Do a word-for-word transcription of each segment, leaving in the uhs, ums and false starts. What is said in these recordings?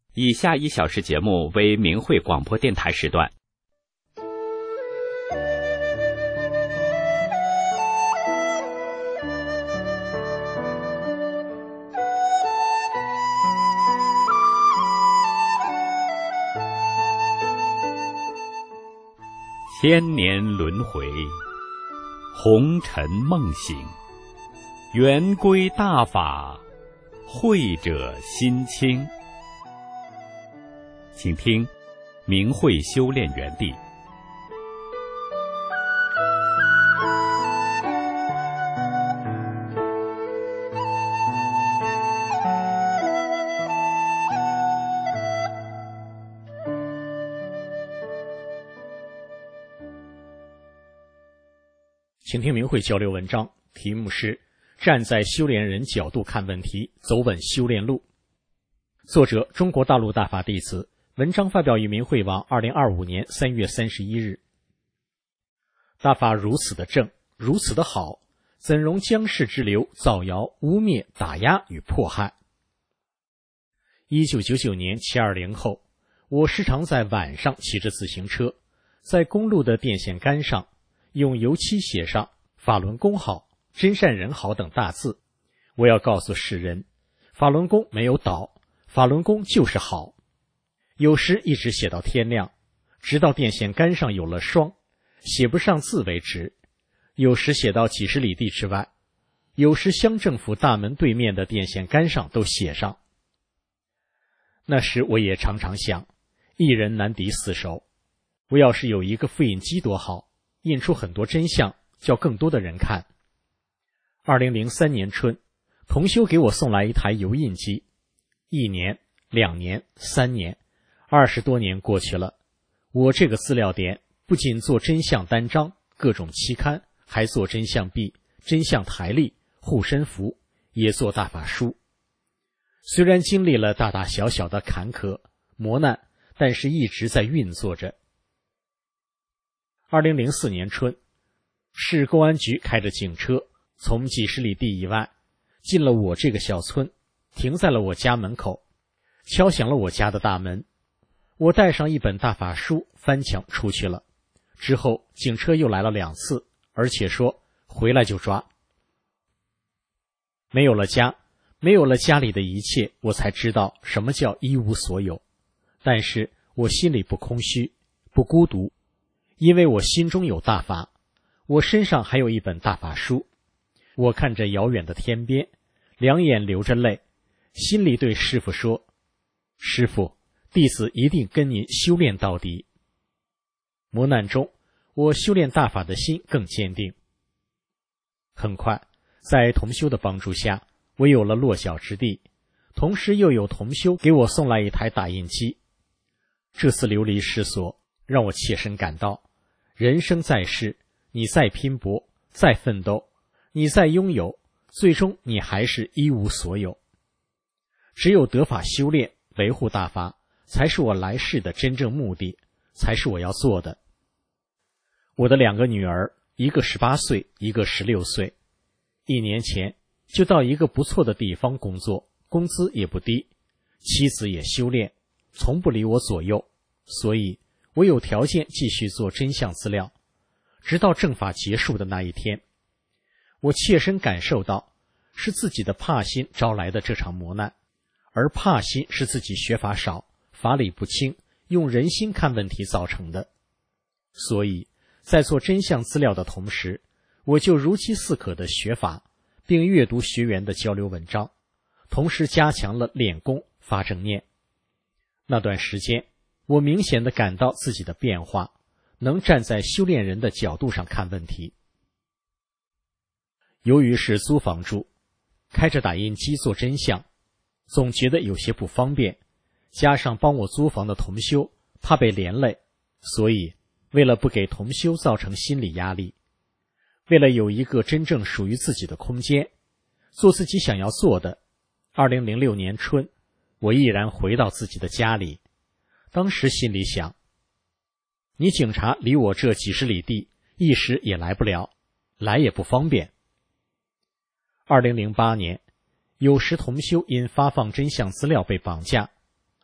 以下一小时节目为明慧广播电台时段。千年轮回，红尘梦醒，圆归大法，慧者心清。请听明慧修炼园地。 请听明慧交流文章，题目是站在修炼人角度看问题，走稳修炼路。作者中国大陆大法弟子，文章发表于明慧网二零二五年三月三十一日。大法如此的正，如此的好，怎容江氏之流造谣、污蔑、打压与迫害？一九九九年七二零后，我时常在晚上骑着自行车，在公路的电线杆上用油漆写上法轮功好、真善人好等大字。我要告诉世人，法轮功没有倒，法轮功就是好。有时一直写到天亮，直到电线杆上有了霜，写不上字为止。有时写到几十里地之外，有时乡政府大门对面的电线杆上都写上。那时我也常常想，一人难敌四手，我要是有一个复印机多好，印出很多真相，叫更多的人看。二零零三年春，同修给我送来一台油印机，一年、两年、三年，二十多年过去了，我这个资料点不仅做真相单章、各种期刊，还做真相币、真相台历、护身符，也做大法书。虽然经历了大大小小的坎坷磨难，但是一直在运作着。二零零四年春，市公安局开着警车，从几十里地以外进了我这个小村，停在了我家门口，敲响了我家的大门。我带上一本大法书，翻墙出去了。之后警车又来了两次，而且说回来就抓。没有了家，没有了家里的一切，我才知道什么叫一无所有。但是我心里不空虚，不孤独，因为我心中有大法，我身上还有一本大法书。我看着遥远的天边，两眼流着泪，心里对师父说，师父，弟子一定跟您修炼到底。磨难中，我修炼大法的心更坚定。很快，在同修的帮助下，我有了落脚之地，同时又有同修给我送来一台打印机。这次流离失所，让我切身感到，人生在世，你再拼搏，再奋斗，你再拥有，最终你还是一无所有。只有得法修炼，维护大法，才是我来世的真正目的，才是我要做的。我的两个女儿，一个十八岁，一个十六岁，一年前就到一个不错的地方工作，工资也不低，妻子也修炼，从不离我左右，所以我有条件继续做真相资料，直到正法结束的那一天。我切身感受到，是自己的怕心招来的这场磨难，而怕心是自己学法少，法理不清，用人心看问题造成的。所以在做真相资料的同时，我就如饥似渴的学法，并阅读学员的交流文章，同时加强了练功发正念。那段时间，我明显地感到自己的变化，能站在修炼人的角度上看问题。由于是租房住，开着打印机做真相，总觉得有些不方便，加上帮我租房的同修怕被连累，所以为了不给同修造成心理压力，为了有一个真正属于自己的空间，做自己想要做的，二零零六年春，我毅然回到自己的家里。当时心里想，你警察离我这几十里地，一时也来不了，来也不方便。二零零八年，有时同修因发放真相资料被绑架，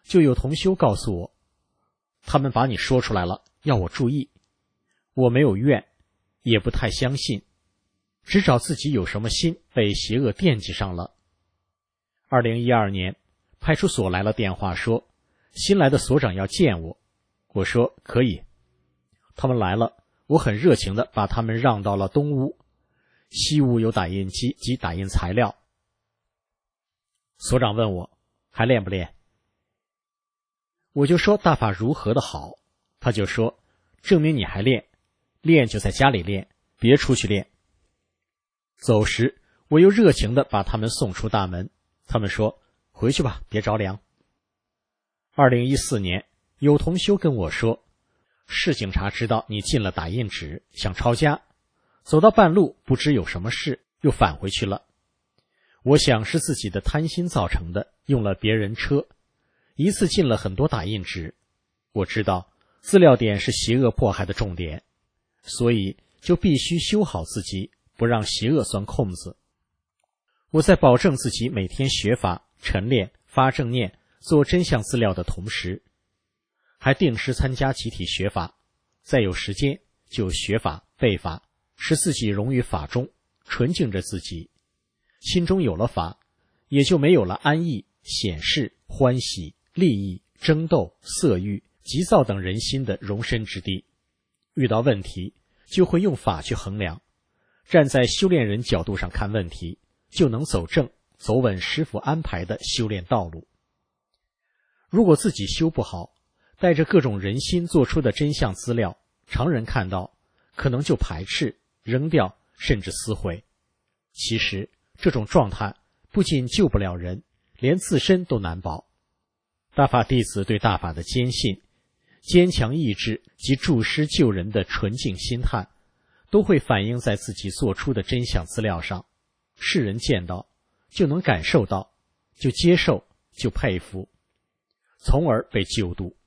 就有同修告诉我，他们把你说出来了，要我注意。我没有怨，也不太相信，只找自己有什么心被邪恶惦记上了。二零一二年，派出所来了电话说，新来的所长要见我。我说可以。他们来了，我很热情地把他们让到了东屋，西屋有打印机及打印材料。所长问我还练不练，我就说大法如何的好，他就说证明你还练，练就在家里练，别出去练。走时我又热情地把他们送出大门，他们说回去吧，别着凉。二零一四年，有同修跟我说，市警察知道你进了打印纸，想抄家，走到半路不知有什么事，又返回去了。我想是自己的贪心造成的，用了别人车，一次进了很多打印纸。我知道资料点是邪恶迫害的重点，所以就必须修好自己，不让邪恶钻空子。我在保证自己每天学法、晨练、发正念、做真相资料的同时，还定时参加集体学法，再有时间就学法、背法，使自己融于法中，纯净着自己。心中有了法，也就没有了安逸、显示、欢喜、利益、争斗、色欲、急躁等人心的容身之地。遇到问题就会用法去衡量，站在修炼人角度上看问题，就能走正走稳师父安排的修炼道路。如果自己修不好，带着各种人心做出的真相资料，常人看到可能就排斥、扔掉，甚至撕毁。其实这种状态不仅救不了人，连自身都难保。大法弟子对大法的坚信、坚强意志及助师救人的纯净心态，都会反映在自己做出的真相资料上。世人见到就能感受到，就接受，就佩服，从而被救度。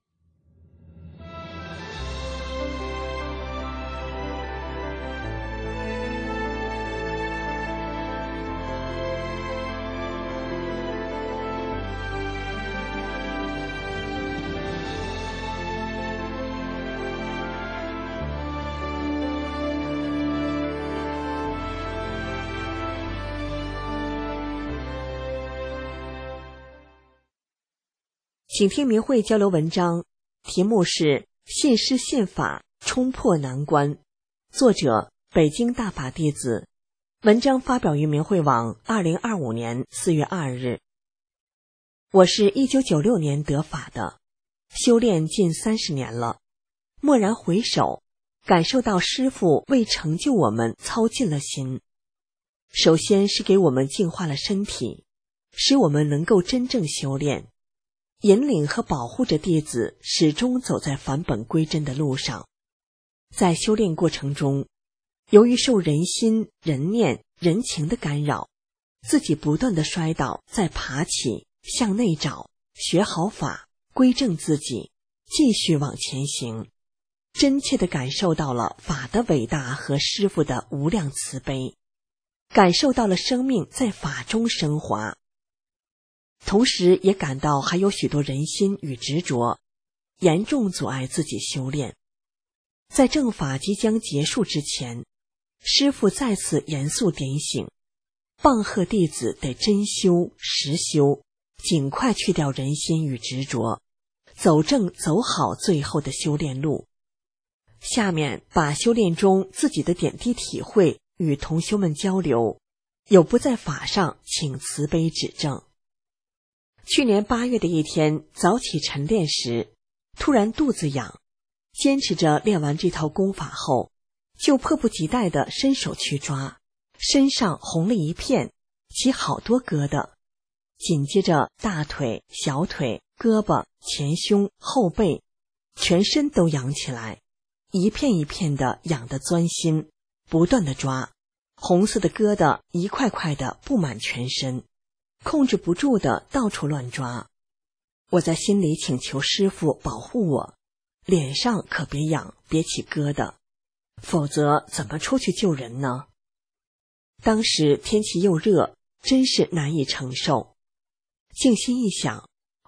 请听明慧交流文章，题目是信师信法冲破难关，作者北京大法弟子，文章发表于明慧网二零二五年四月二日。我是一九九六年得法的，修炼近三十年了，蓦然回首，感受到师父为成就我们操尽了心。首先是给我们净化了身体，使我们能够真正修炼，引领和保护着弟子始终走在返本归真的路上。在修炼过程中，由于受人心、人念、人情的干扰，自己不断的摔倒，再爬起，向内找，学好法，归正自己，继续往前行，真切地感受到了法的伟大和师父的无量慈悲，感受到了生命在法中升华。同时也感到还有许多人心与执着，严重阻碍自己修炼。在正法即将结束之前，师父再次严肃点醒，棒喝弟子得真修实修，尽快去掉人心与执着，走正走好最后的修炼路。下面把修炼中自己的点滴体会与同修们交流，有不在法上请慈悲指正。去年八月的一天，早起晨练时，突然肚子痒，坚持着练完这套功法后，就迫不及待地伸手去抓，身上红了一片，起好多疙瘩，紧接着大腿、小腿、胳膊、前胸、后背，全身都痒起来，一片一片的痒得钻心，不断地抓，红色的疙瘩一块块的布满全身，控制不住的到处乱抓。我在心里请求师父保护我，脸上可别痒，别起疙瘩，否则怎么出去救人呢？当时天气又热，真是难以承受。静心一想，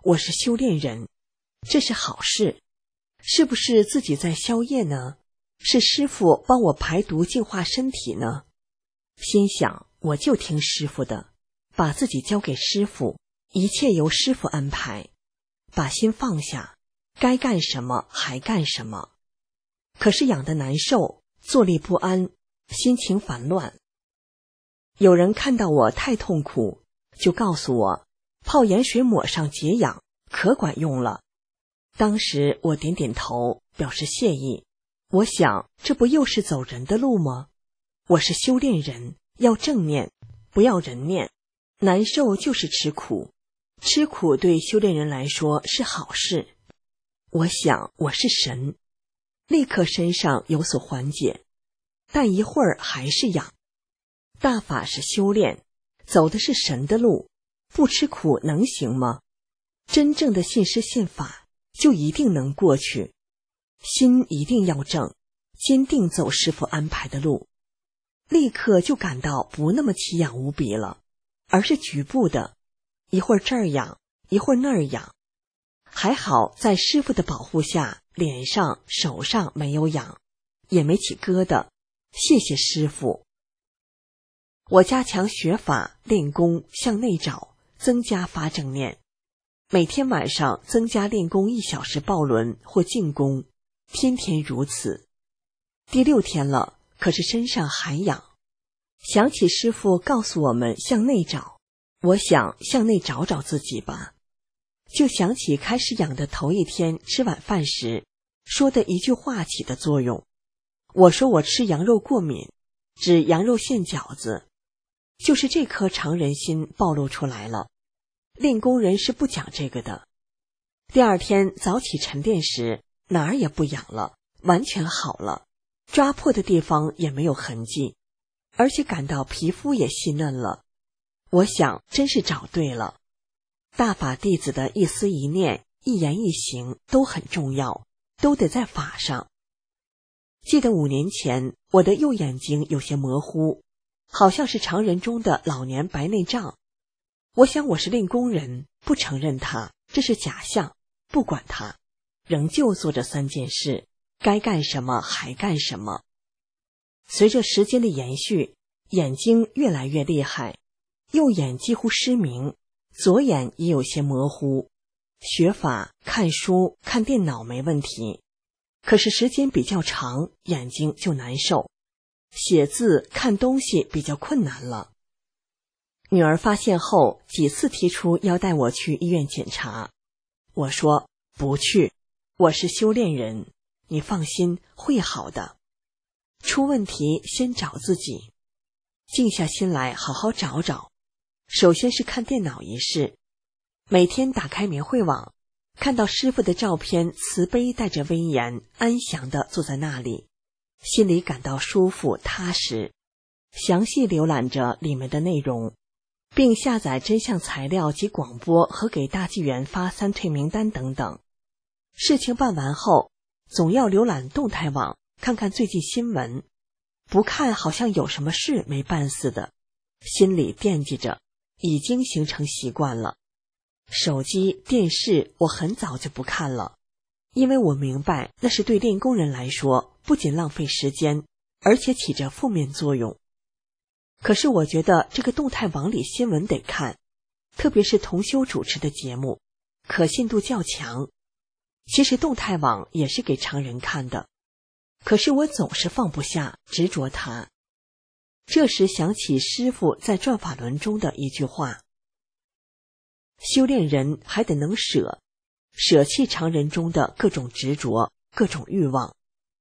我是修炼人，这是好事。是不是自己在消业呢？是师父帮我排毒净化身体呢？心想，我就听师父的，把自己交给师父，一切由师父安排，把心放下，该干什么还干什么。可是养得难受，坐立不安，心情烦乱。有人看到我太痛苦，就告诉我，泡盐水抹上解痒，可管用了。当时我点点头，表示谢意。我想，这不又是走人的路吗？我是修炼人，要正念，不要人念。难受就是吃苦，吃苦对修炼人来说是好事。我想，我是神，立刻身上有所缓解，但一会儿还是痒。大法是修炼，走的是神的路，不吃苦能行吗？真正的信师信法，就一定能过去。心一定要正，坚定走师父安排的路，立刻就感到不那么奇痒无比了，而是局部的，一会儿这儿痒，一会儿那儿痒。还好在师父的保护下，脸上手上没有痒，也没起疙瘩，谢谢师父。我加强学法练功，向内找，增加发正念，每天晚上增加练功一小时抱轮或静功，天天如此。第六天了，可是身上还痒。想起师父告诉我们向内找，我想向内找找自己吧。就想起开始痒的头一天吃晚饭时说的一句话起的作用。我说我吃羊肉过敏，指羊肉馅饺子，就是这颗常人心暴露出来了。练功人是不讲这个的。第二天早起晨练时，哪儿也不痒了，完全好了，抓破的地方也没有痕迹，而且感到皮肤也细嫩了。我想真是找对了。大法弟子的一思一念，一言一行都很重要，都得在法上。记得五年前，我的右眼睛有些模糊，好像是常人中的老年白内障。我想我是练功人，不承认它，这是假象，不管它，仍旧做着三件事，该干什么还干什么。随着时间的延续，眼睛越来越厉害，右眼几乎失明，左眼也有些模糊。学法、看书、看电脑没问题，可是时间比较长，眼睛就难受。写字、看东西比较困难了。女儿发现后，几次提出要带我去医院检查。我说不去，我是修炼人，你放心，会好的。出问题先找自己，静下心来好好找找。首先是看电脑一事，每天打开明慧网，看到师父的照片，慈悲带着威严，安详地坐在那里，心里感到舒服踏实。详细浏览着里面的内容，并下载真相材料及广播和给大纪元发三退名单等等。事情办完后，总要浏览动态网，看看最近新闻，不看好像有什么事没办似的，心里惦记着，已经形成习惯了。手机、电视我很早就不看了，因为我明白那是对练功人来说不仅浪费时间，而且起着负面作用。可是我觉得这个动态网里新闻得看，特别是同修主持的节目，可信度较强。其实动态网也是给常人看的，可是我总是放不下，执着它。这时想起师父在转法轮中的一句话，修炼人还得能舍，舍弃常人中的各种执着、各种欲望。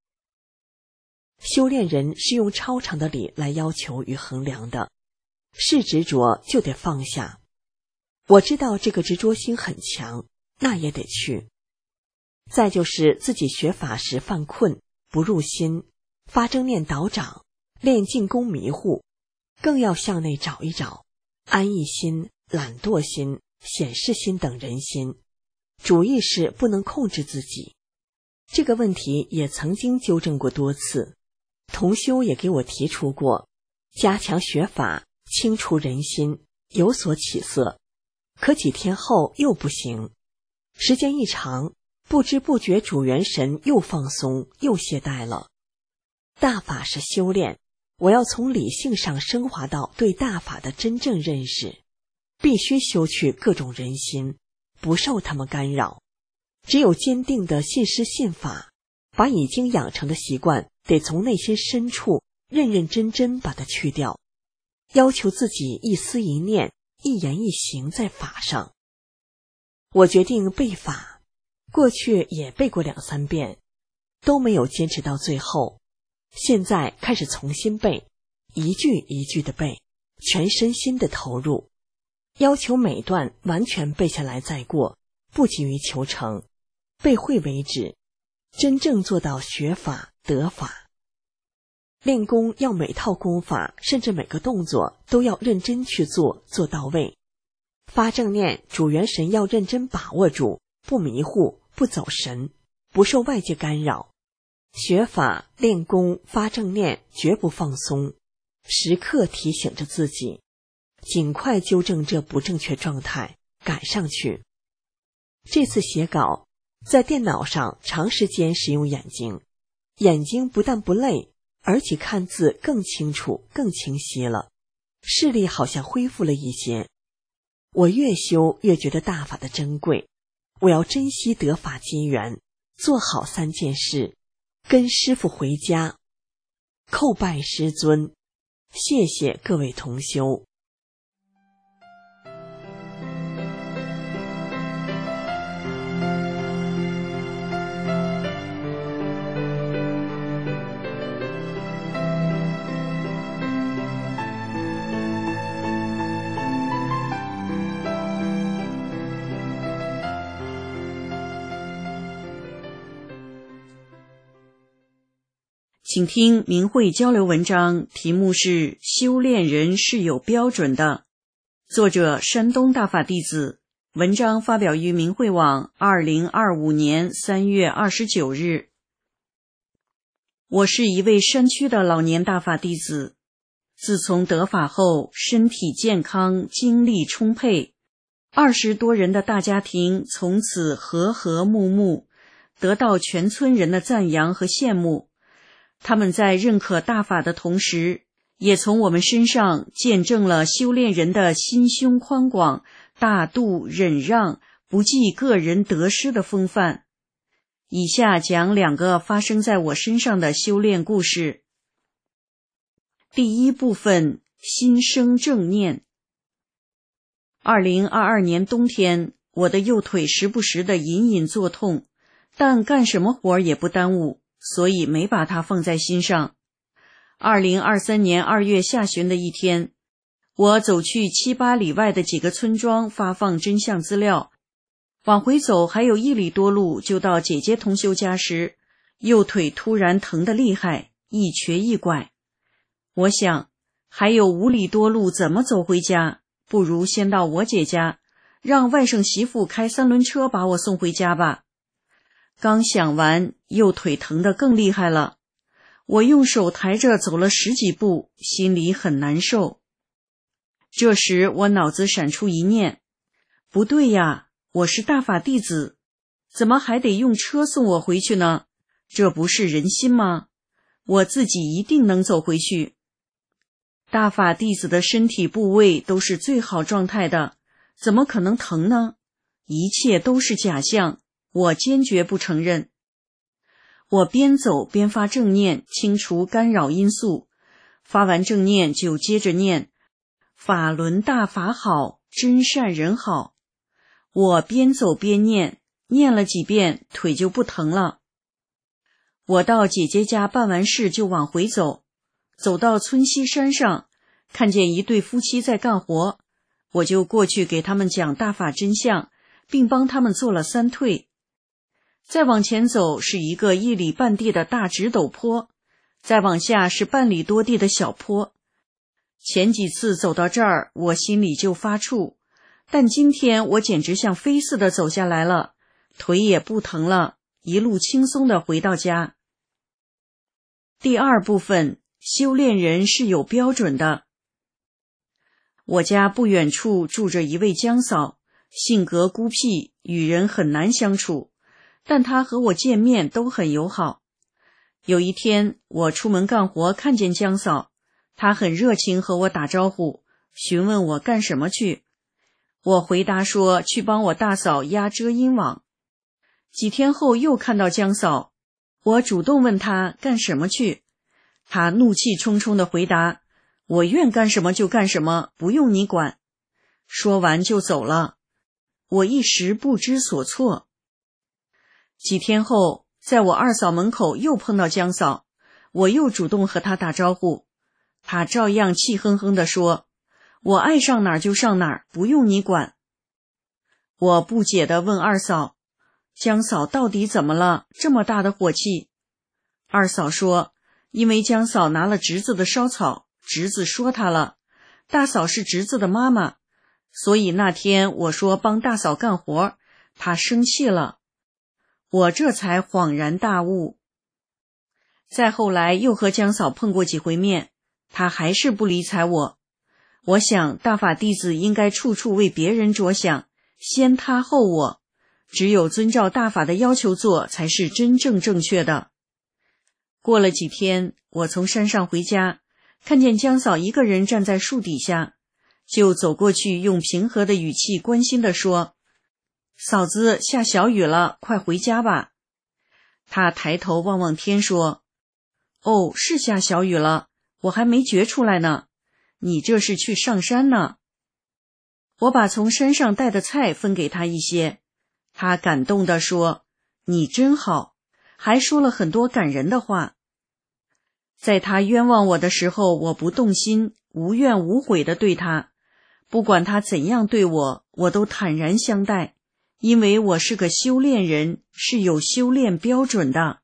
修炼人是用超长的理来要求与衡量的，是执着就得放下。我知道这个执着心很强，那也得去。再就是自己学法时犯困，不入心，发正念导掌，练静功迷糊，更要向内找一找，安逸心、懒惰心、显示心等人心，主意是不能控制自己。这个问题也曾经纠正过多次，同修也给我提出过，加强学法，清除人心，有所起色，可几天后又不行， 时间一长，不知不觉主元神又放松又懈怠了。大法是修炼，我要从理性上升华到对大法的真正认识，必须修去各种人心，不受他们干扰。只有坚定的信师信法，把已经养成的习惯得从内心深处认认真真把它去掉，要求自己一思一念一言一行在法上。我决定背法，过去也背过两三遍，都没有坚持到最后。现在开始重新背，一句一句的背，全身心的投入，要求每段完全背下来再过，不急于求成，背会为止，真正做到学法得法。练功要每套功法，甚至每个动作都要认真去做，做到位。发正念，主元神要认真把握住，不迷糊，不走神，不受外界干扰。学法练功发正念，绝不放松，时刻提醒着自己，尽快纠正这不正确状态，赶上去。这次写稿在电脑上长时间使用眼睛，眼睛不但不累，而且看字更清楚更清晰了，视力好像恢复了一些。我越修越觉得大法的珍贵，我要珍惜得法机缘，做好三件事，跟师父回家，叩拜师尊，谢谢各位同修。 请听明慧交流文章，题目是修炼人是有标准的，作者山东大法弟子，文章发表于明慧网二零二五年三月二十九日。我是一位山区的老年大法弟子，自从得法后，身体健康，精力充沛，二十多人的大家庭从此和和睦睦，得到全村人的赞扬和羡慕。他们在认可大法的同时，也从我们身上见证了修炼人的心胸宽广、大度忍让、不计个人得失的风范。以下讲两个发生在我身上的修炼故事。第一部分，心生正念。二零二二年冬天，我的右腿时不时的隐隐作痛，但干什么活也不耽误，所以没把它放在心上。二零二三年二月下旬的一天，我走去七八里外的几个村庄发放真相资料，往回走还有一里多路就到姐姐同修家时，右腿突然疼得厉害，一瘸一拐。我想，还有五里多路怎么走回家？不如先到我姐家，让外甥媳妇开三轮车把我送回家吧。刚想完，右腿疼得更厉害了。我用手抬着走了十几步，心里很难受。这时我脑子闪出一念，不对呀，我是大法弟子，怎么还得用车送我回去呢？这不是人心吗？我自己一定能走回去。大法弟子的身体部位都是最好状态的，怎么可能疼呢？一切都是假象，我坚决不承认。我边走边发正念，清除干扰因素。发完正念就接着念，法轮大法好，真善人好。我边走边念，念了几遍，腿就不疼了。我到姐姐家办完事就往回走，走到村西山上，看见一对夫妻在干活，我就过去给他们讲大法真相，并帮他们做了三退。再往前走是一个一里半地的大直陡坡，再往下是半里多地的小坡。前几次走到这儿，我心里就发怵，但今天我简直像飞似的走下来了，腿也不疼了，一路轻松地回到家。第二部分，修炼人是有标准的。我家不远处住着一位江嫂， 性格孤僻，与人很难相处，但他和我见面都很友好。有一天，我出门干活，看见江嫂，她很热情和我打招呼，询问我干什么去。我回答说去帮我大嫂压遮阴网。几天后又看到江嫂，我主动问她干什么去，她怒气冲冲地回答，我愿干什么就干什么，不用你管。说完就走了，我一时不知所措。几天后，在我二嫂门口又碰到江嫂，我又主动和她打招呼，她照样气哼哼地说，我爱上哪儿就上哪儿，不用你管。我不解地问二嫂，江嫂到底怎么了，这么大的火气？二嫂说，因为江嫂拿了侄子的烧草，侄子说她了，大嫂是侄子的妈妈，所以那天我说帮大嫂干活，她生气了。我这才恍然大悟。再后来又和江嫂碰过几回面，她还是不理睬我。我想大法弟子应该处处为别人着想，先他后我，只有遵照大法的要求做，才是真正正确的。过了几天，我从山上回家，看见江嫂一个人站在树底下，就走过去，用平和的语气关心地说，嫂子，下小雨了，快回家吧。她抬头望望天说，哦，是下小雨了，我还没觉出来呢，你这是去上山呢。我把从山上带的菜分给她一些，她感动地说，你真好，还说了很多感人的话。在她冤枉我的时候，我不动心，无怨无悔地对她，不管她怎样对我，我都坦然相待，因为我是个修炼人，是有修炼标准的。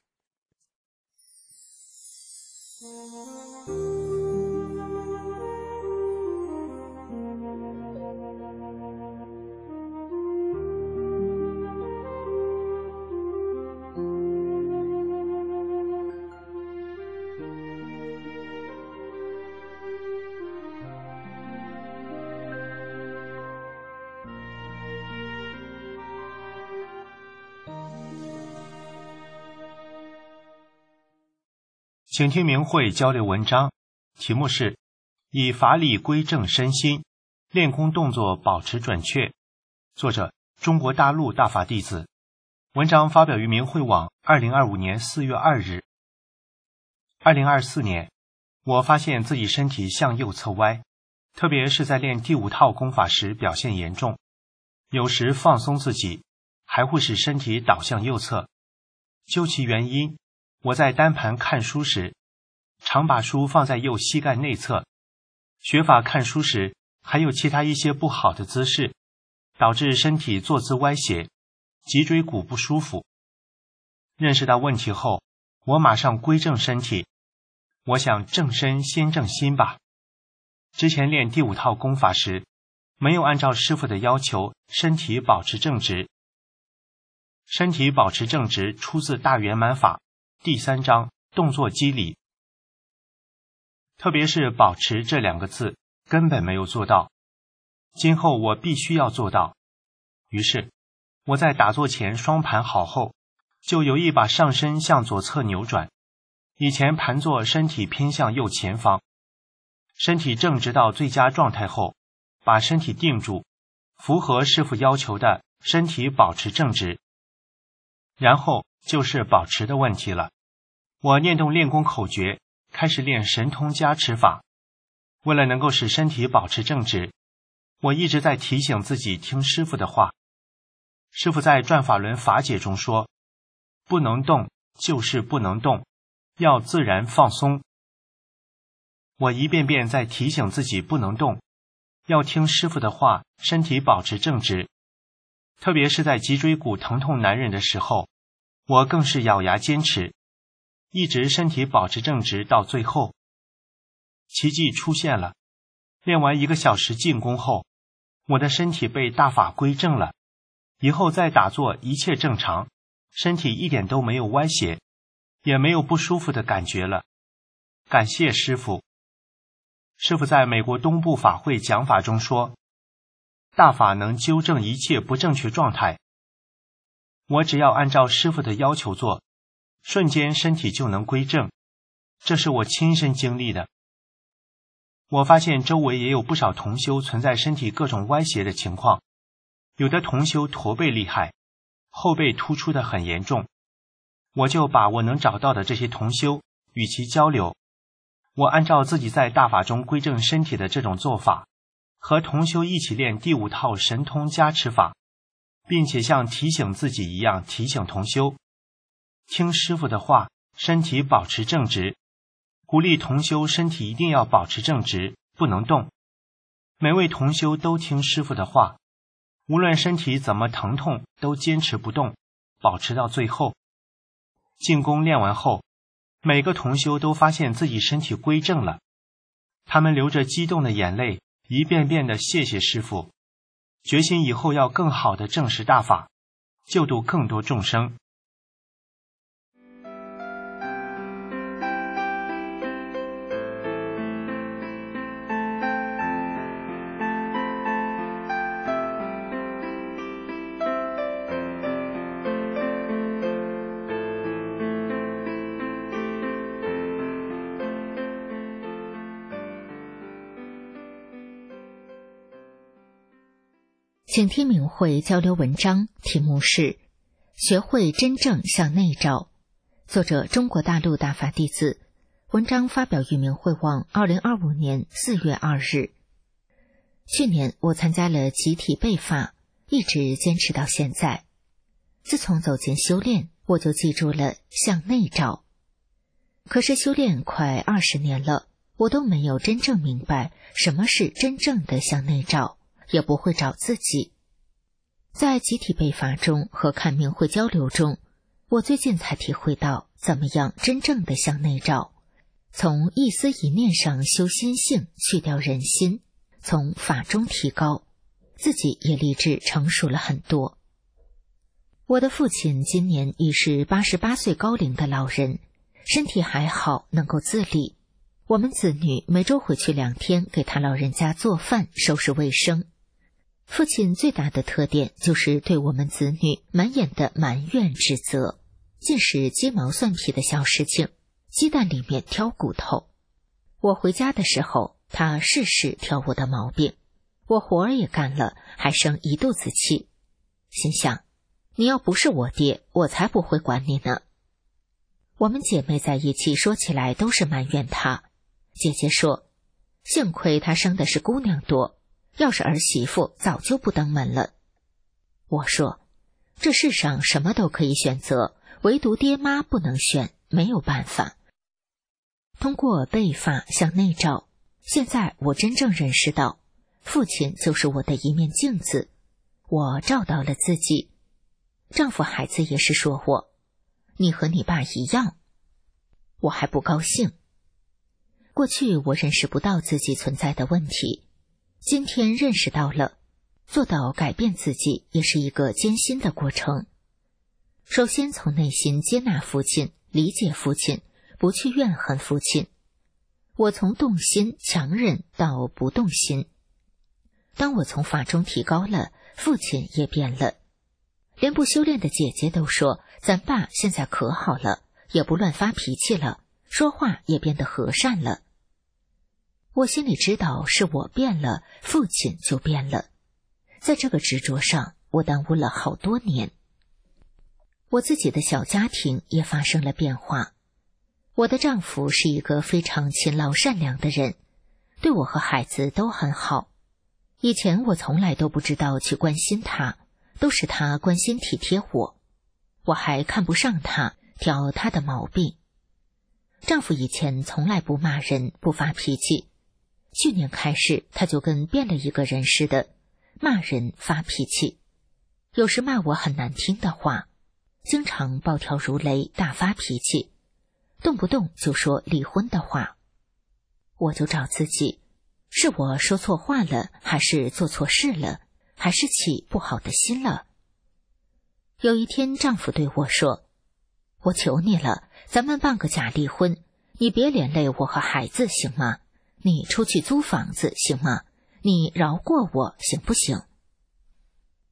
请听明慧交流文章，题目是以法理归正身心，练功动作保持准确，作者中国大陆大法弟子。文章发表于明慧网二零二五年四月二日。二零二四年，我发现自己身体向右侧歪，特别是在练第五套功法时表现严重，有时放松自己，还会使身体倒向右侧。究其原因，我在单盘看书时，常把书放在右膝盖内侧，学法看书时还有其他一些不好的姿势，导致身体坐姿歪斜，脊椎骨不舒服。认识到问题后，我马上归正身体。我想正身先正心吧。之前练第五套功法时，没有按照师父的要求，身体保持正直。身体保持正直出自大圆满法第三章动作机理，特别是保持这两个字根本没有做到，今后我必须要做到。于是我在打坐前双盘好后，就有意把上身向左侧扭转，以前盘坐身体偏向右前方，身体正直到最佳状态后，把身体定住，符合师父要求的身体保持正直。然后就是保持的问题了。我念动练功口诀，开始练神通加持法。为了能够使身体保持正直，我一直在提醒自己听师父的话。师父在转法轮法解中说，不能动就是不能动，要自然放松。我一遍遍在提醒自己不能动，要听师父的话，身体保持正直。特别是在脊椎骨疼痛难忍的时候，我更是咬牙坚持，一直身体保持正直到最后。奇迹出现了，练完一个小时静功后，我的身体被大法归正了，以后再打坐一切正常，身体一点都没有歪斜，也没有不舒服的感觉了。感谢师父。师父在美国东部法会讲法中说， 大法能纠正一切不正确状态。我只要按照师父的要求做，瞬间身体就能归正，这是我亲身经历的。我发现周围也有不少同修存在身体各种歪斜的情况，有的同修驼背厉害，后背突出的很严重。我就把我能找到的这些同修与其交流，我按照自己在大法中归正身体的这种做法，和同修一起练第五套神通加持法，并且像提醒自己一样提醒同修，听师父的话，身体保持正直，鼓励同修身体一定要保持正直，不能动。每位同修都听师父的话，无论身体怎么疼痛，都坚持不动，保持到最后。静功练完后，每个同修都发现自己身体归正了，他们流着激动的眼泪，一遍遍的谢谢师父，决心以后要更好的证实大法，救度更多众生。 请听明慧交流文章，题目是学会真正向内照，作者中国大陆大法弟子，文章发表于明慧网二零二五年四月二日。去年我参加了集体背法，一直坚持到现在。自从走进修炼，我就记住了向内照。可是修炼快二十年了，我都没有真正明白什么是真正的向内照，也不会找自己。在集体背法中和看明慧交流中，我最近才体会到怎么样真正的向内照，从一思一念上修心性，去掉人心，从法中提高，自己也立志成熟了很多。我的父亲今年已是八十八岁高龄的老人，身体还好，能够自理。我们子女每周回去两天给他老人家做饭，收拾卫生。父亲最大的特点就是对我们子女满眼的埋怨指责，尽是鸡毛蒜皮的小事情，鸡蛋里面挑骨头。我回家的时候，他事事挑我的毛病，我活儿也干了，还生一肚子气，心想你要不是我爹，我才不会管你呢。我们姐妹在一起说起来都是埋怨他。姐姐说，幸亏她生的是姑娘多，要是儿媳妇早就不登门了。我说，这世上什么都可以选择，唯独爹妈不能选，没有办法。通过背法向内照，现在我真正认识到，父亲就是我的一面镜子，我照到了自己。丈夫孩子也是说我，你和你爸一样。我还不高兴。过去我认识不到自己存在的问题，今天认识到了，做到改变自己也是一个艰辛的过程。首先从内心接纳父亲，理解父亲，不去怨恨父亲。我从动心强忍到不动心。当我从法中提高了，父亲也变了。连不修炼的姐姐都说，咱爸现在可好了，也不乱发脾气了，说话也变得和善了。我心里知道是我变了，父亲就变了。在这个执着上，我耽误了好多年。我自己的小家庭也发生了变化。我的丈夫是一个非常勤劳善良的人，对我和孩子都很好。以前我从来都不知道去关心他，都是他关心体贴我，我还看不上他，挑他的毛病。丈夫以前从来不骂人，不发脾气，去年开始他就跟变了一个人似的，骂人发脾气，有时骂我很难听的话，经常暴跳如雷，大发脾气，动不动就说离婚的话。我就找自己，是我说错话了，还是做错事了，还是起不好的心了？有一天丈夫对我说，我求你了，咱们办个假离婚，你别连累我和孩子行吗？你出去租房子行吗？你饶过我行不行？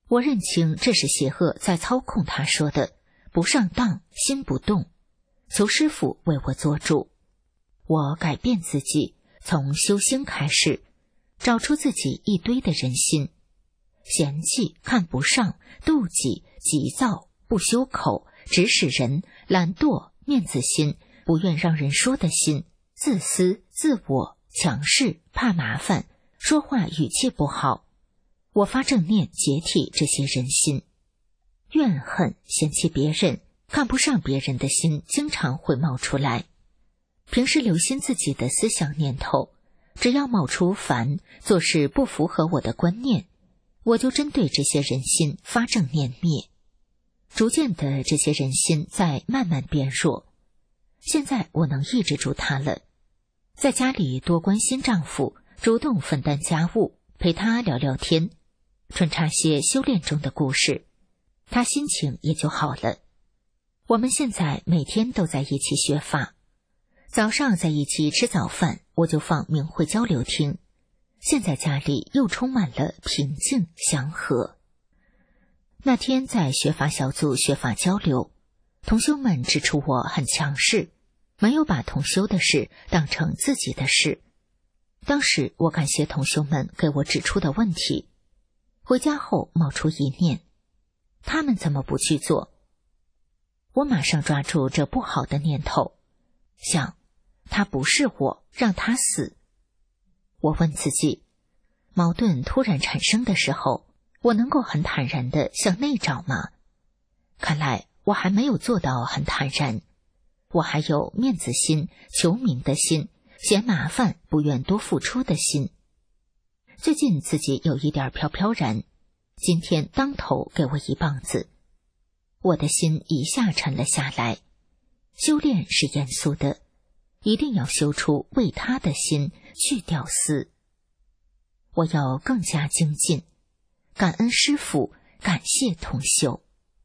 我认清这是邪恶在操控他说的，不上当，心不动，求师父为我做主。我改变自己，从修心开始，找出自己一堆的人心，嫌弃、看不上、妒忌、急躁、不修口、指使人、懒惰、面子心、不愿让人说的心、自私、自我、强势、怕麻烦、说话语气不好。我发正念解体这些人心。怨恨、嫌弃别人、看不上别人的心经常会冒出来。平时留心自己的思想念头，只要冒出烦，做事不符合我的观念，我就针对这些人心发正念灭。逐渐的，这些人心在慢慢变弱。现在我能抑制住它了。在家里多关心丈夫，主动分担家务，陪他聊聊天，穿插些修炼中的故事，他心情也就好了。我们现在每天都在一起学法，早上在一起吃早饭，我就放明慧交流听。现在家里又充满了平静祥和。那天在学法小组学法交流，同修们指出我很强势，没有把同修的事当成自己的事。当时我感谢同修们给我指出的问题，回家后冒出一念，他们怎么不去做？我马上抓住这不好的念头，想他不是我，让他死。我问自己，矛盾突然产生的时候，我能够很坦然地向内找吗？看来我还没有做到很坦然，我还有面子心、求名的心、嫌麻烦不愿多付出的心。最近自己有一点飘飘然，今天当头给我一棒子，我的心一下沉了下来。修炼是严肃的，一定要修出为他的心，去掉私。我要更加精进，感恩师父，感谢同修。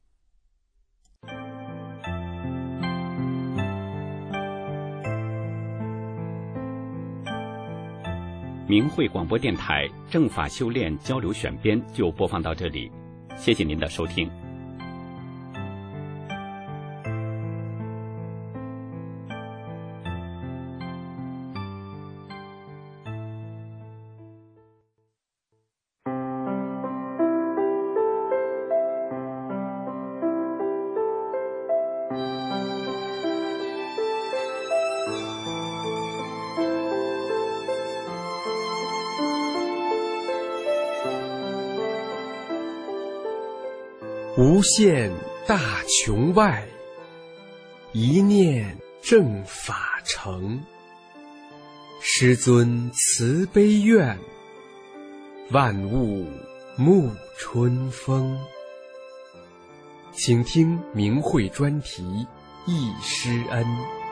明慧广播电台正法修炼交流选编就播放到这里，谢谢您的收听。 无限大穹外，一念正法成。师尊慈悲愿，万物沐春风。请听明慧专题忆师恩。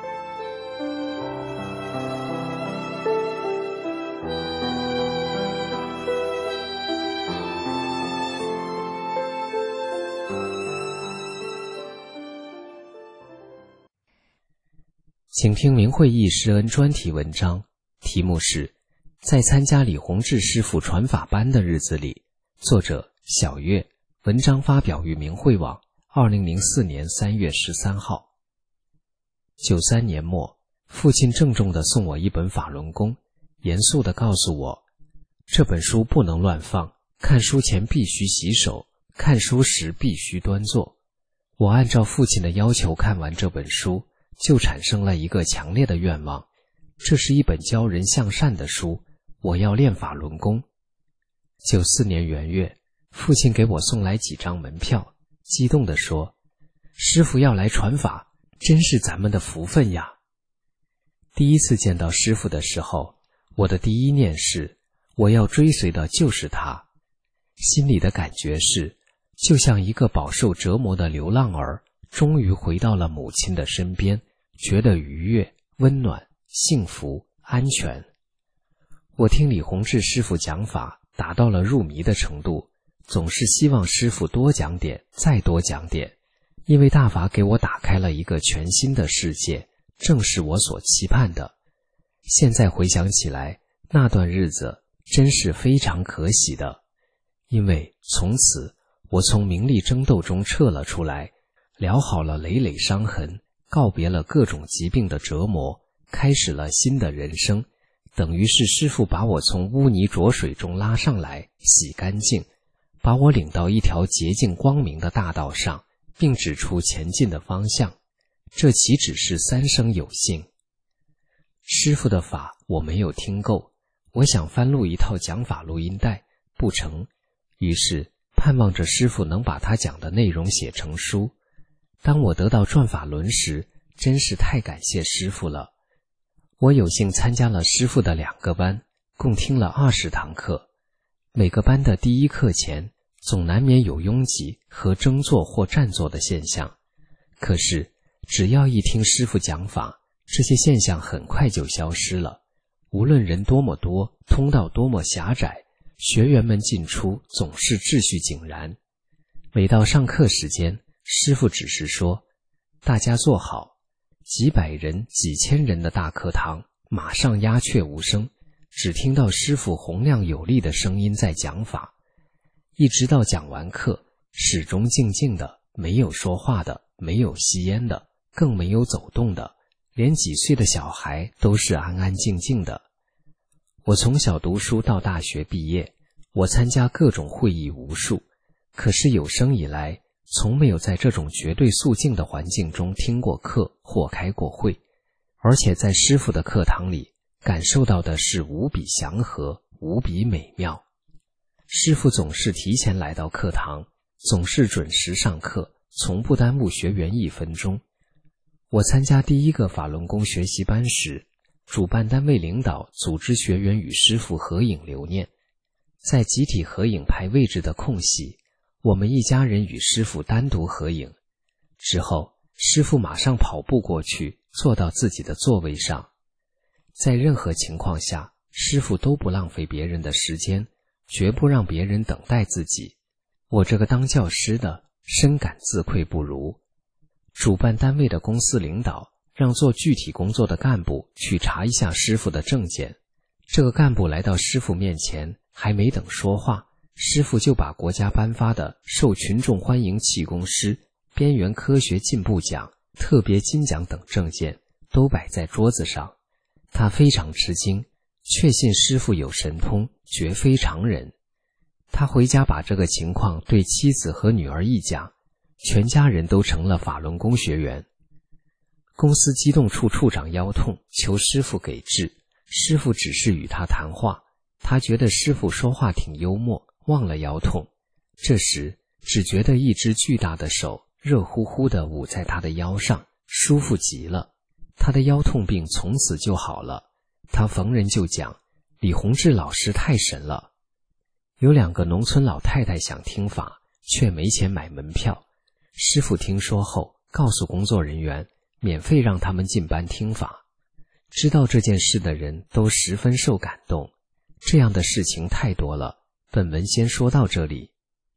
请听明慧忆师恩专题文章，题目是在参加李洪志师父传法班的日子里，作者小月，文章发表于明慧网二零零四年三月十三号。九三年末，父亲郑重地送我一本法轮功，严肃地告诉我，这本书不能乱放，看书前必须洗手，看书时必须端坐。我按照父亲的要求看完这本书，就产生了一个强烈的愿望，这是一本教人向善的书，我要练法轮功。九四年元月，父亲给我送来几张门票，激动地说，师父要来传法，真是咱们的福分呀。第一次见到师父的时候，我的第一念是，我要追随的就是他。心里的感觉是，就像一个饱受折磨的流浪儿，终于回到了母亲的身边，觉得愉悦、温暖、幸福、安全。我听李洪志师父讲法，达到了入迷的程度，总是希望师父多讲点，再多讲点，因为大法给我打开了一个全新的世界，正是我所期盼的。现在回想起来，那段日子真是非常可喜的，因为从此我从名利争斗中撤了出来，疗好了累累伤痕，告别了各种疾病的折磨，开始了新的人生，等于是师父把我从污泥浊水中拉上来，洗干净，把我领到一条洁净光明的大道上，并指出前进的方向。这岂止是三生有幸？师父的法我没有听够，我想翻录一套讲法录音带，不成，于是盼望着师父能把他讲的内容写成书。当我得到转法轮时，真是太感谢师父了。我有幸参加了师父的两个班，共听了二十堂课。每个班的第一课前，总难免有拥挤和争坐或占坐的现象。可是，只要一听师父讲法，这些现象很快就消失了。无论人多么多，通道多么狭窄，学员们进出总是秩序井然。每到上课时间，师父只是说：“大家坐好。”几百人、几千人的大课堂马上鸦雀无声，只听到师父洪亮有力的声音在讲法。一直到讲完课，始终静静的，没有说话的，没有吸烟的，更没有走动的，连几岁的小孩都是安安静静的。我从小读书到大学毕业，我参加各种会议无数，可是有生以来从没有在这种绝对肃静的环境中听过课或开过会，而且在师父的课堂里感受到的是无比祥和，无比美妙。师父总是提前来到课堂，总是准时上课，从不耽误学员一分钟。我参加第一个法轮功学习班时，主办单位领导组织学员与师父合影留念，在集体合影排位置的空隙，我们一家人与师父单独合影。之后，师父马上跑步过去，坐到自己的座位上。在任何情况下，师父都不浪费别人的时间，绝不让别人等待自己。我这个当教师的深感自愧不如。主办单位的公司领导让做具体工作的干部去查一下师父的证件。这个干部来到师父面前，还没等说话，师父就把国家颁发的受群众欢迎气功师、边缘科学进步奖、特别金奖等证件都摆在桌子上。他非常吃惊，确信师父有神通，绝非常人。他回家把这个情况对妻子和女儿一讲，全家人都成了法轮功学员。公司机动处处长腰痛，求师父给治，师父只是与他谈话，他觉得师父说话挺幽默，忘了腰痛。这时只觉得一只巨大的手热乎乎地捂在他的腰上，舒服极了。他的腰痛病从此就好了。他逢人就讲，李洪志老师太神了。有两个农村老太太想听法，却没钱买门票。师父听说后，告诉工作人员，免费让他们进班听法。知道这件事的人都十分受感动。这样的事情太多了，本文先说到这里。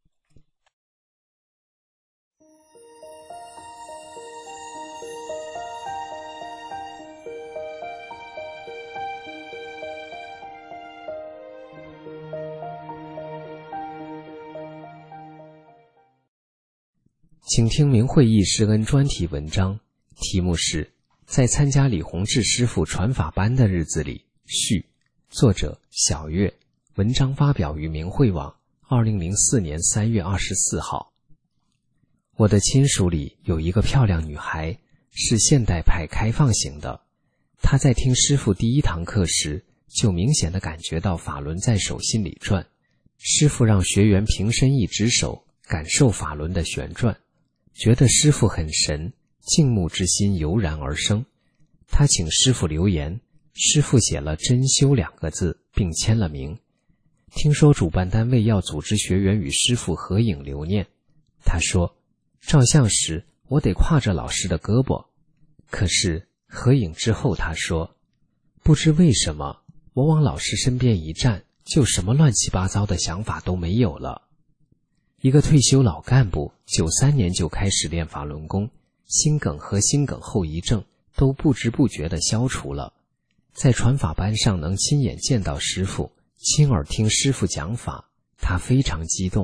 请听明慧义师恩专题文章，题目是在参加李洪志师父传法班的日子里序，作者小月，文章发表于明慧网二零零四年三月二十四号。我的亲属里有一个漂亮女孩，是现代派开放型的。她在听师父第一堂课时，就明显地感觉到法轮在手心里转。师父让学员平伸一只手，感受法轮的旋转，觉得师父很神，敬慕之心油然而生。他请师父留言，师父写了真修两个字，并签了名。听说主办单位要组织学员与师父合影留念，他说，照相时我得挎着老师的胳膊。可是合影之后他说，不知为什么我往老师身边一站，就什么乱七八糟的想法都没有了。一个退休老干部九三年就开始练法轮功，心梗和心梗后遗症都不知不觉地消除了。在传法班上能亲眼见到师父，亲耳听师父讲法，他非常激动，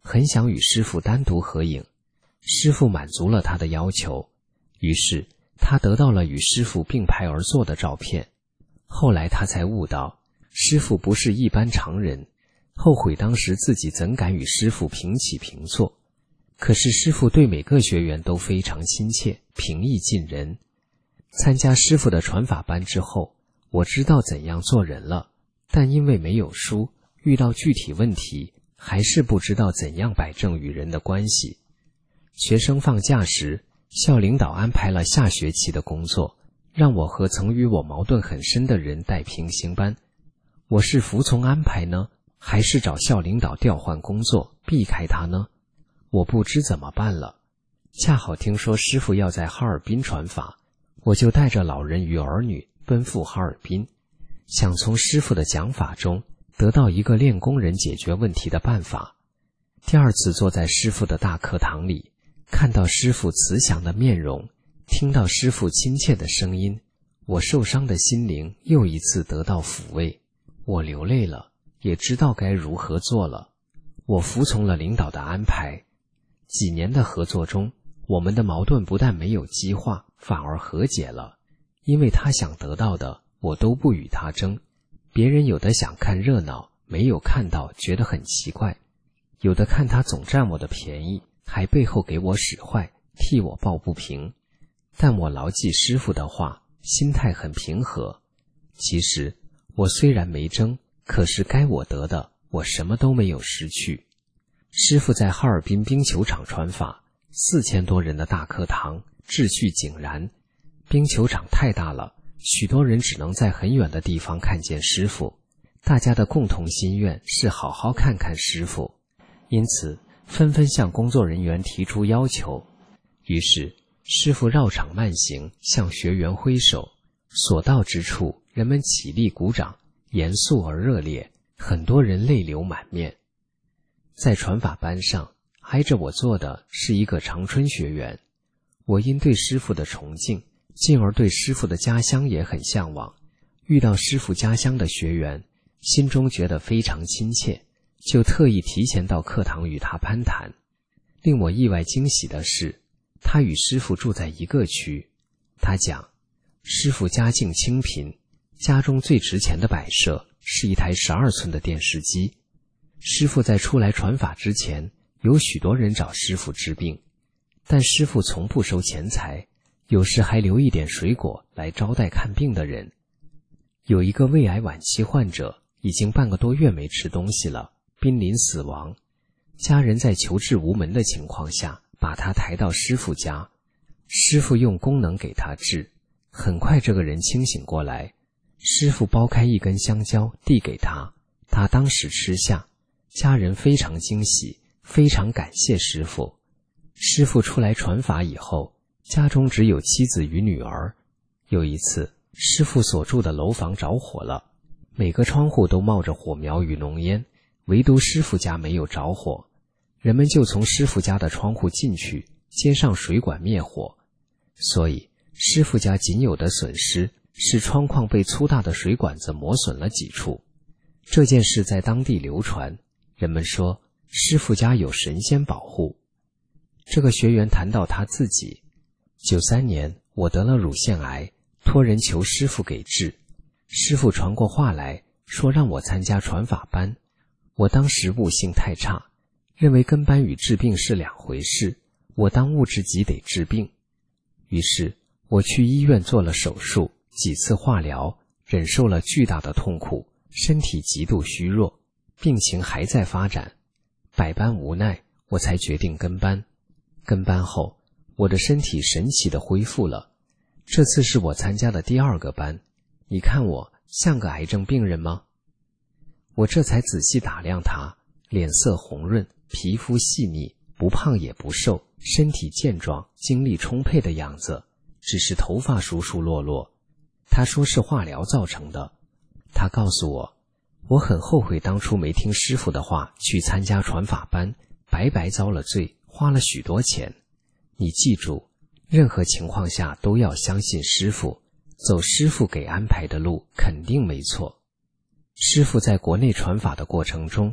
很想与师父单独合影。师父满足了他的要求，于是他得到了与师父并排而坐的照片。后来他才悟到，师父不是一般常人，后悔当时自己怎敢与师父平起平坐。可是师父对每个学员都非常亲切，平易近人。参加师父的传法班之后，我知道怎样做人了，但因为没有书，遇到具体问题，还是不知道怎样摆正与人的关系。学生放假时，校领导安排了下学期的工作，让我和曾与我矛盾很深的人带平行班。我是服从安排呢，还是找校领导调换工作，避开他呢？我不知怎么办了。恰好听说师父要在哈尔滨传法，我就带着老人与儿女奔赴哈尔滨，想从师父的讲法中得到一个练功人解决问题的办法。第二次坐在师父的大课堂里，看到师父慈祥的面容，听到师父亲切的声音，我受伤的心灵又一次得到抚慰。我流泪了，也知道该如何做了。我服从了领导的安排。几年的合作中，我们的矛盾不但没有激化，反而和解了。因为他想得到的，我都不与他争。别人有的想看热闹，没有看到觉得很奇怪；有的看他总占我的便宜，还背后给我使坏，替我抱不平。但我牢记师父的话，心态很平和。其实我虽然没争，可是该我得的，我什么都没有失去。师父在哈尔滨冰球场传法，四千多人的大课堂，秩序井然。冰球场太大了，许多人只能在很远的地方看见师父。大家的共同心愿是好好看看师父，因此纷纷向工作人员提出要求。于是师父绕场慢行，向学员挥手，所到之处人们起立鼓掌，严肃而热烈，很多人泪流满面。在传法班上，挨着我坐的是一个长春学员。我因对师父的崇敬，进而对师父的家乡也很向往。遇到师父家乡的学员，心中觉得非常亲切，就特意提前到课堂与他攀谈。令我意外惊喜的是，他与师父住在一个区。他讲，师父家境清贫，家中最值钱的摆设是一台十二寸的电视机。师父在出来传法之前，有许多人找师父治病，但师父从不收钱财，有时还留一点水果来招待看病的人。有一个胃癌晚期患者，已经半个多月没吃东西了，濒临死亡。家人在求治无门的情况下，把他抬到师父家。师父用功能给他治，很快这个人清醒过来。师父剥开一根香蕉递给他，他当时吃下。家人非常惊喜，非常感谢师父。师父出来传法以后，家中只有妻子与女儿。有一次，师父所住的楼房着火了，每个窗户都冒着火苗与浓烟，唯独师父家没有着火。人们就从师父家的窗户进去，接上水管灭火。所以师父家仅有的损失是窗框被粗大的水管子磨损了几处。这件事在当地流传，人们说师父家有神仙保护。这个学员谈到他自己，九三年我得了乳腺癌，托人求师父给治。师父传过话来，说让我参加传法班。我当时悟性太差，认为跟班与治病是两回事，我当务之急得治病。于是我去医院做了手术，几次化疗，忍受了巨大的痛苦，身体极度虚弱，病情还在发展。百般无奈，我才决定跟班。跟班后，我的身体神奇地恢复了。这次是我参加的第二个班，你看我像个癌症病人吗？我这才仔细打量他，脸色红润，皮肤细腻，不胖也不瘦，身体健壮，精力充沛的样子，只是头发疏疏落落。他说是化疗造成的。他告诉我，我很后悔当初没听师父的话去参加传法班，白白遭了罪，花了许多钱。你记住，任何情况下都要相信师父，走师父给安排的路肯定没错。师父在国内传法的过程中，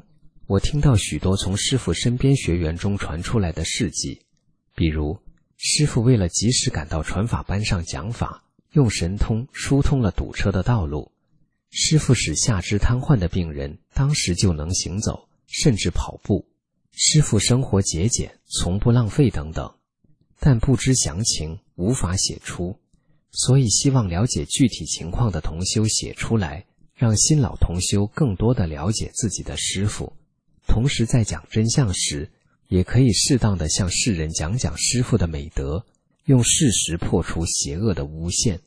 我听到许多从师父身边学员中传出来的事迹，比如师父为了及时赶到传法班上讲法，用神通疏通了堵车的道路，师父使下肢瘫痪的病人当时就能行走，甚至跑步。师父生活节俭，从不浪费等等，但不知详情，无法写出，所以希望了解具体情况的同修写出来，让新老同修更多地了解自己的师父，同时在讲真相时，也可以适当地向世人讲讲师父的美德，用事实破除邪恶的诬陷。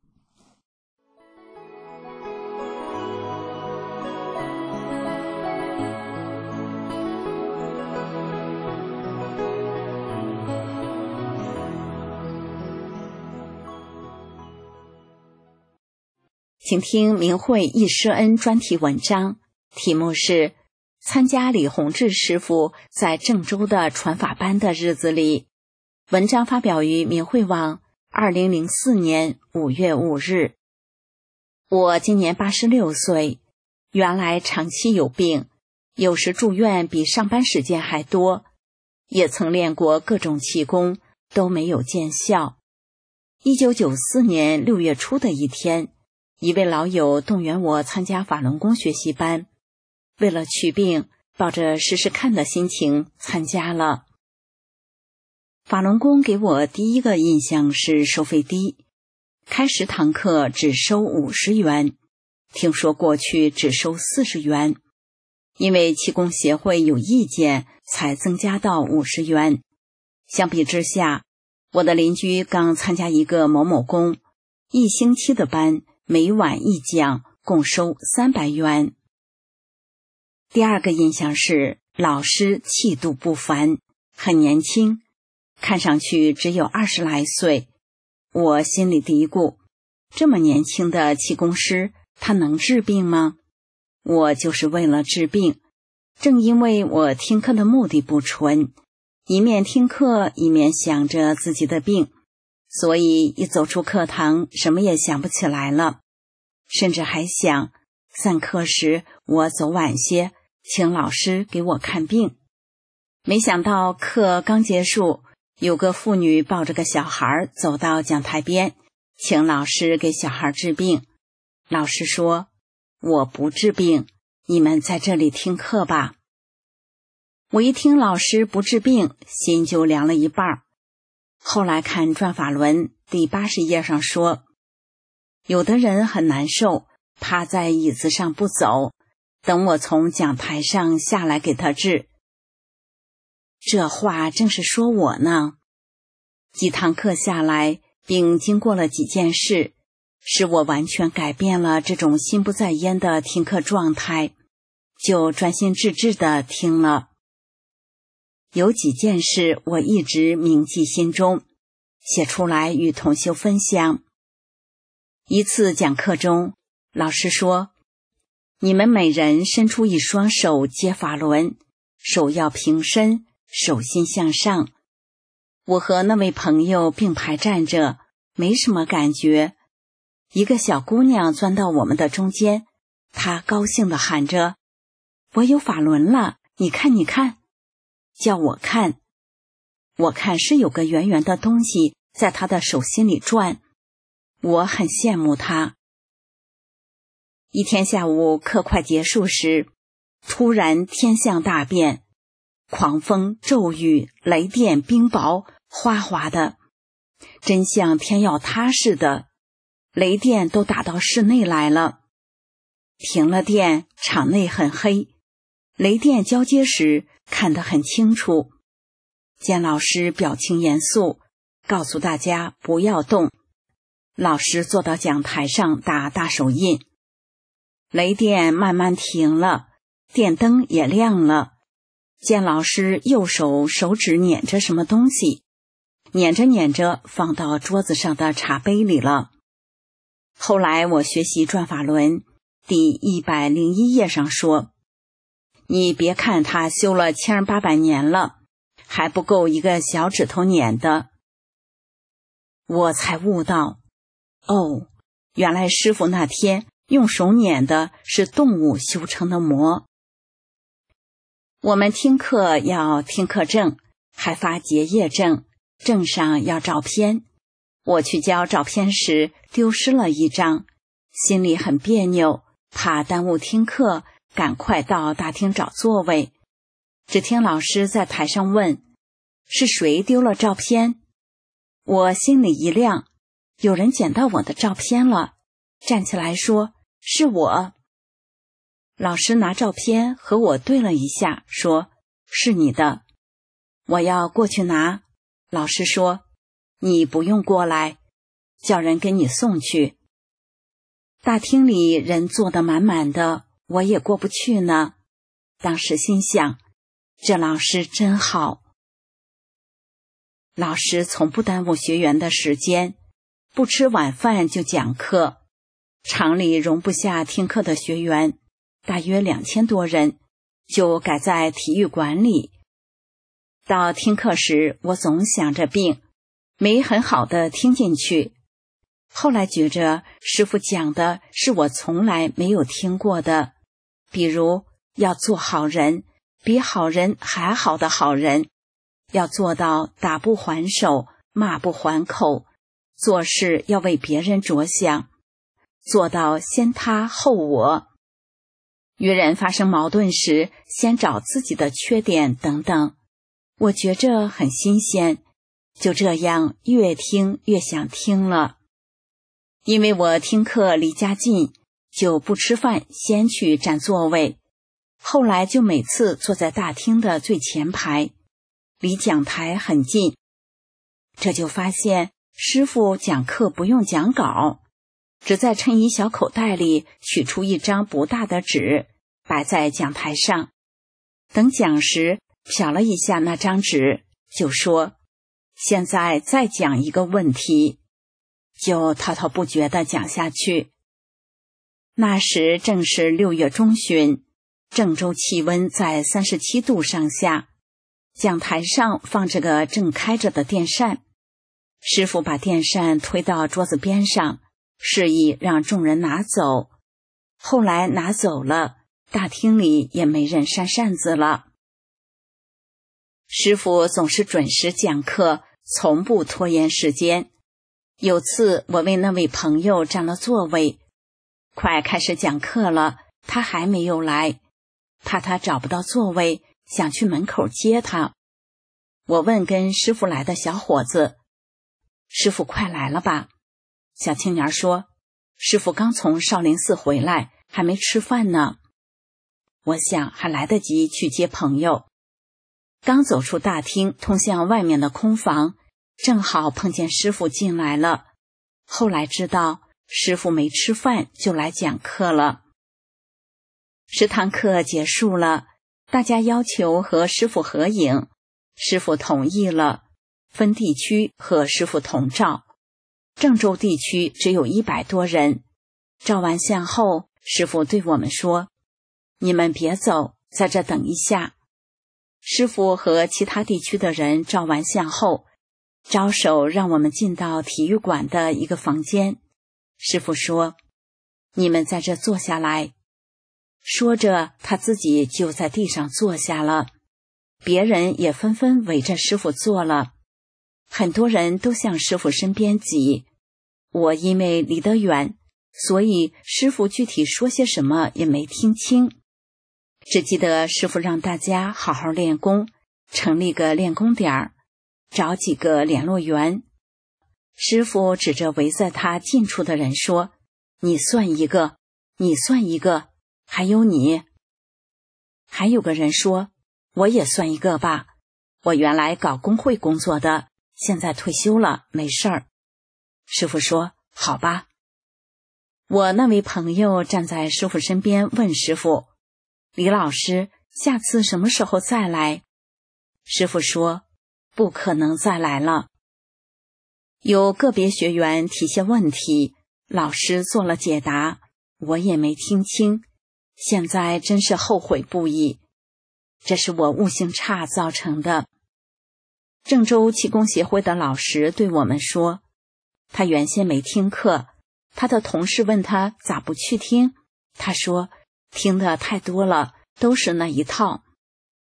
请听明慧易师恩专题文章，题目是参加李洪志师父在郑州的传法班的日子里。文章发表于明慧网二零零四年五月五日。我今年八十六岁，原来长期有病，有时住院比上班时间还多，也曾练过各种气功，都没有见效。一九九四年六月初的一天，一位老友动员我参加法轮功学习班，为了祛病，抱着试试看的心情参加了。法轮功给我第一个印象是收费低，开十堂课只收五十元，听说过去只收四十元，因为气功协会有意见才增加到五十元。相比之下，我的邻居刚参加一个某某功，一星期的班，每晚一讲，共收三百元。第二个印象是老师气度不凡，很年轻，看上去只有二十来岁。我心里嘀咕，这么年轻的气功师，他能治病吗？我就是为了治病，正因为我听课的目的不纯，一面听课一面想着自己的病，所以一走出课堂什么也想不起来了，甚至还想散课时我走晚些，请老师给我看病。没想到课刚结束，有个妇女抱着个小孩走到讲台边，请老师给小孩治病。老师说，我不治病，你们在这里听课吧。我一听老师不治病，心就凉了一半。后来看转法轮第八十页上说，有的人很难受，趴在椅子上不走，等我从讲台上下来给他治。这话正是说我呢。几堂课下来，并经过了几件事，使我完全改变了这种心不在焉的听课状态，就专心致志地听了。有几件事我一直铭记心中，写出来与同修分享。一次讲课中，老师说，你们每人伸出一双手接法轮，手要平伸，手心向上。我和那位朋友并排站着，没什么感觉。一个小姑娘钻到我们的中间，她高兴地喊着，我有法轮了，你看你看。叫我看，我看是有个圆圆的东西在她的手心里转，我很羡慕她。一天下午课快结束时，突然天象大变，狂风骤雨，雷电冰雹，哗哗的，真像天要塌似的，雷电都打到室内来了。停了电，场内很黑，雷电交接时看得很清楚。见老师表情严肃，告诉大家不要动。老师坐到讲台上打大手印，雷电慢慢停了，电灯也亮了。见老师右手手指捻着什么东西，捻着捻着放到桌子上的茶杯里了。后来我学习转法轮第一百零一页上说，你别看他修了千八百年了，还不够一个小指头捻的。我才悟到，哦，原来师父那天用手捻的是动物修成的魔。 我们听课要听课证，还发结业证，证上要照片。我去交照片时丢失了一张，心里很别扭，怕耽误听课，赶快到大厅找座位。只听老师在台上问：是谁丢了照片？我心里一亮，有人捡到我的照片了，站起来说：是我。老师拿照片和我对了一下，说：是你的。我要过去拿，老师说：你不用过来，叫人给你送去。大厅里人坐得满满的，我也过不去呢。当时心想，这老师真好。老师从不耽误学员的时间，不吃晚饭就讲课。厂里容不下听课的学员，大约两千多人，就改在体育馆里。到听课时，我总想着病，没很好的听进去。后来觉着师父讲的是我从来没有听过的，比如要做好人，比好人还好的好人，要做到打不还手，骂不还口，做事要为别人着想，做到先他后我，与人发生矛盾时先找自己的缺点等等。我觉着很新鲜，就这样越听越想听了。因为我听课离家近，就不吃饭，先去占座位。后来就每次坐在大厅的最前排，离讲台很近。这就发现师父讲课不用讲稿，只在衬衣小口袋里取出一张不大的纸，摆在讲台上。等讲时瞟了一下那张纸，就说：现在再讲一个问题，就滔滔不绝地讲下去。那时正是六月中旬，郑州气温在三十七度上下，讲台上放着个正开着的电扇。师父把电扇推到桌子边上，示意让众人拿走。后来拿走了，大厅里也没人扇扇子了。师父总是准时讲课，从不拖延时间。有次我为那位朋友占了座位，快开始讲课了，他还没有来，怕他找不到座位，想去门口接他。我问跟师父来的小伙子：师父快来了吧？小青年说：师父刚从少林寺回来，还没吃饭呢。我想还来得及去接朋友。刚走出大厅，通向外面的空房，正好碰见师父进来了。后来知道师父没吃饭就来讲课了。十堂课结束了，大家要求和师父合影，师父同意了，分地区和师父同照。郑州地区只有一百多人。照完相后，师父对我们说：你们别走，在这等一下。师父和其他地区的人照完相后，招手让我们进到体育馆的一个房间。师父说：你们在这坐下来。说着他自己就在地上坐下了，别人也纷纷围着师父坐了，很多人都向师父身边挤。我因为离得远，所以师父具体说些什么也没听清，只记得师父让大家好好练功，成立个练功点儿，找几个联络员。师父指着围在他近处的人说：你算一个，你算一个，还有你。还有个人说：我也算一个吧，我原来搞工会工作的，现在退休了，没事儿。师父说：好吧。我那位朋友站在师父身边问师父：李老师，下次什么时候再来？师父说：不可能再来了。有个别学员提些问题，老师做了解答，我也没听清，现在真是后悔不已。这是我悟性差造成的。郑州气功协会的老师对我们说，他原先没听课，他的同事问他咋不去听，他说听的太多了，都是那一套。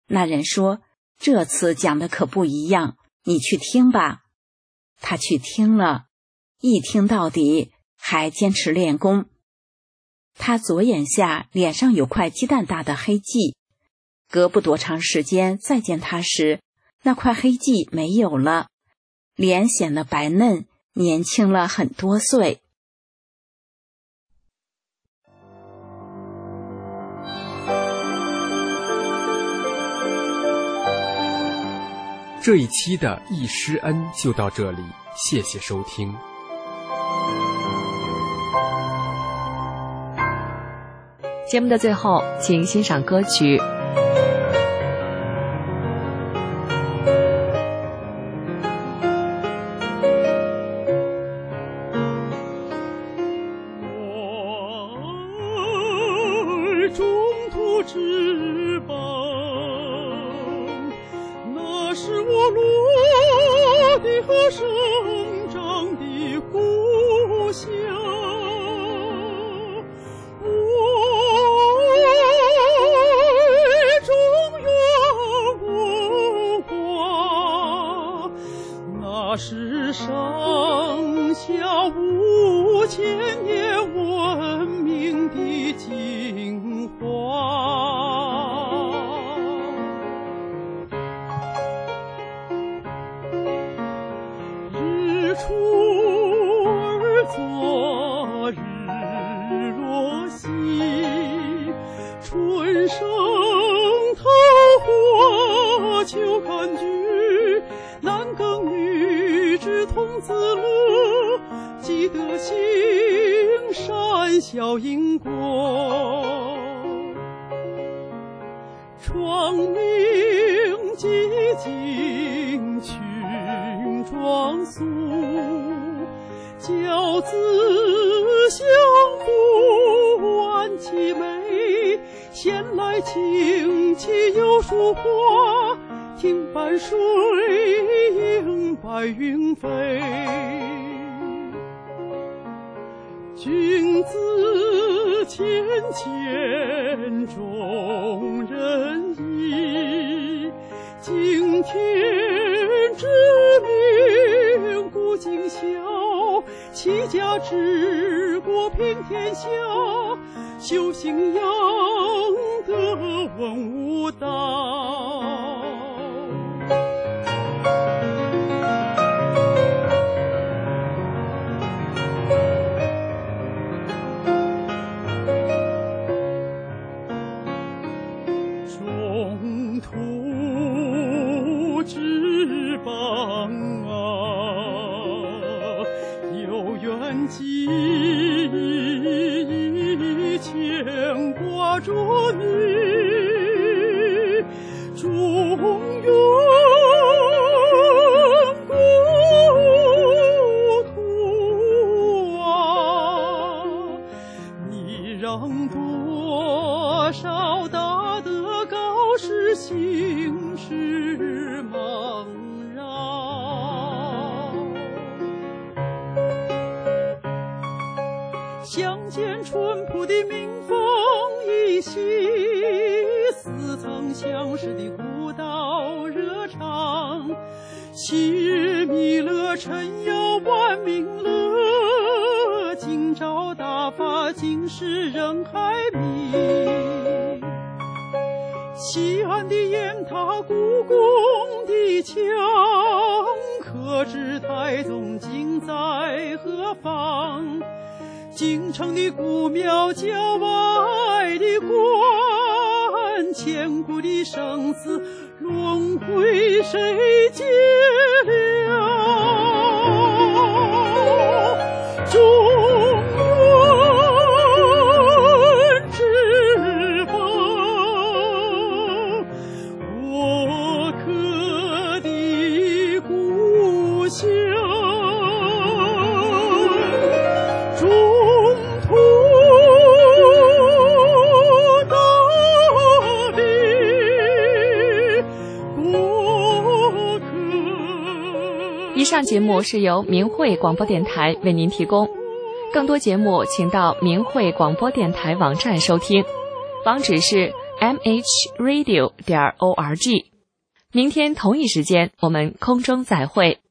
那人说：“这次讲的可不一样，你去听吧。”他去听了，一听到底，还坚持练功。他左眼下脸上有块鸡蛋大的黑迹，隔不多长时间再见他时，那块黑迹没有了，脸显得白嫩，年轻了很多岁。 这一期的易师恩就到这里，谢谢收听。 节目的最后，请欣赏歌曲。 世上下五千年文明的精华，日出而作，日落西，春生桃花，秋看菊，男耕女织童子乐，积德行善效因果，创明寂静群庄肃，教子相扶安其美，闲来清气有树花，听伴水映白云飞。君子谦谦重仁义，敬天之命固尽孝，齐家治国平天下，修行养德文武道。中途之邦啊，有远近牵挂着你，中原故土啊，你让多少大德高士行事茫然，相见淳朴的民风一袭，似曾相识的古道热肠，昔日弥勒陈瑶万民乐，今朝大法今时人海迷。西安的雁塔，故宫的墙，可知太宗今在何方？京城的古庙，郊外的关，千古的生死轮回，谁解了？中原之邦，我可的故乡，中途大地，国可。 以上节目是由明慧广播电台为您提供，更多节目请到明慧广播电台网站收听，网址是 m h radio 点 org。明天同一时间，我们空中再会。